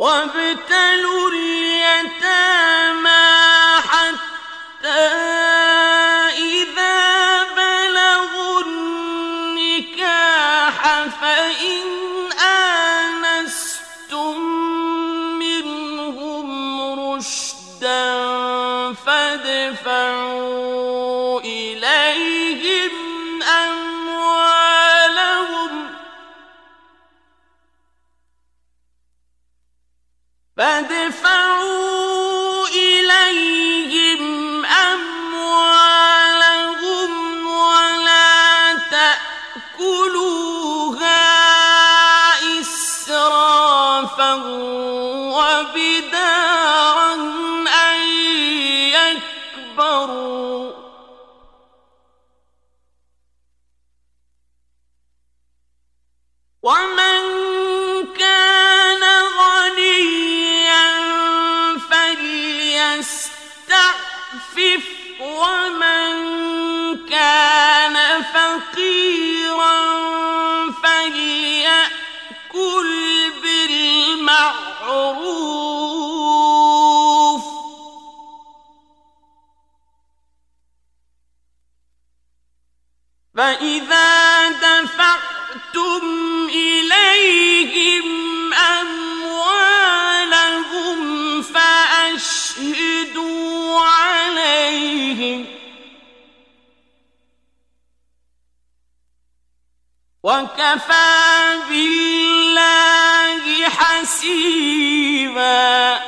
وابتلوا اليتامى حتى إذا بلغوا النكاح فإن آنستم منهم رشدا فادفعوا إليهم أموالهم ولا تأكلوها إسرافا وبدارا أن يكبروا ومن كان غنيا فليستعفف ومن كان فقيرا فليأكل بالمعروف فإذا دفعتم إليهم أموالهم فأشهدوا عليهم وكفى بالله حسيبا